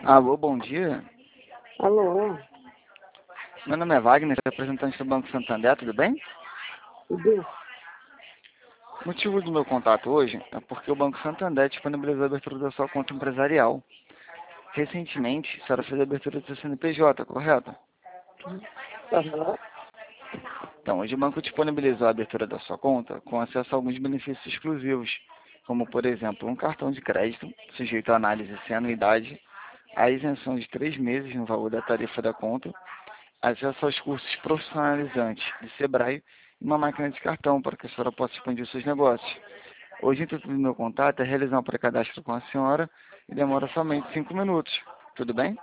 Alô, bom dia. Alô, Meu nome é Wagner, representante do Banco Santander, tudo bem? tudo? O motivo do meu contato hoje é porque o Banco Santander disponibilizou a abertura da sua conta empresarial. Recentemente, a senhora fez a abertura do seu CNPJ, correto? Aham. Então, hoje o banco disponibilizou a abertura da sua conta com acesso a alguns benefícios exclusivos, como, por exemplo, um cartão de crédito, sujeito à análise sem anuidade, a isenção de 3 meses no valor da tarifa da conta, acesso aos cursos profissionalizantes de Sebrae e uma máquina de cartão para que a senhora possa expandir os seus negócios. Hoje, o intuito do meu contato é realizar um pré-cadastro com a senhora e demora somente 5 minutos. Tudo bem?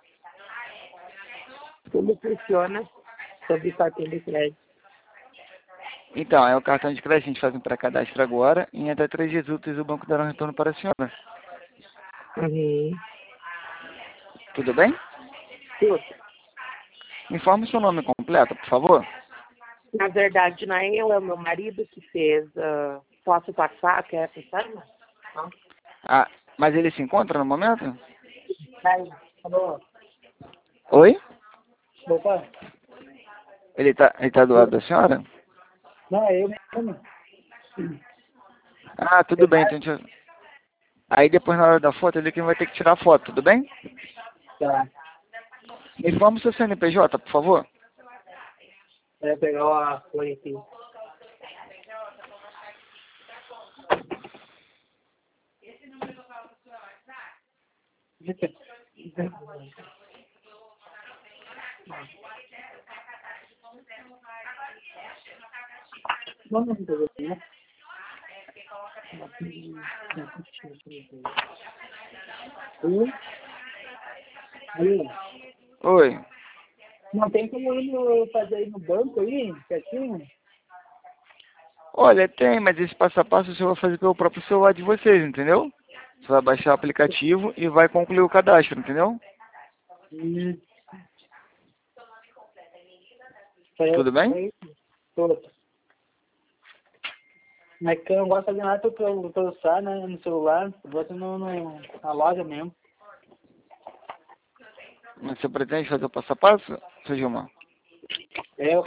Como funciona sobre cartão de crédito? Então, é o cartão de crédito, a gente faz um pré-cadastro agora e em até 3 dias úteis o banco dará um retorno para a senhora. Uhum. Tudo bem? Tudo. Informe seu nome completo, por favor. Na verdade, não é eu, é o meu marido que fez. Posso passar? Quer passar? Não. Ah, mas ele se encontra no momento? Aí, alô? Oi? Opa. Ele tá do lado da senhora? Não, é eu mesmo. Ah, tudo bem, então aí depois na hora da foto ele que vai ter que tirar a foto, tudo bem? Tá. Me informe seu CNPJ, por favor. É pegar a folha aqui. Vamos fazer, né? Aí, Oi. não tem como eu fazer aí no banco aí, certinho? Olha, tem, mas esse passo a passo você vai fazer pelo próprio celular de vocês, entendeu? Você vai baixar o aplicativo e vai concluir o cadastro, entendeu? Hum. Tudo bem? Foi isso. Mas que eu não gosto de fazer nada pelo celular, né? No celular, você na loja mesmo. Mas você pretende fazer o passo a passo, seu Gilmar? É,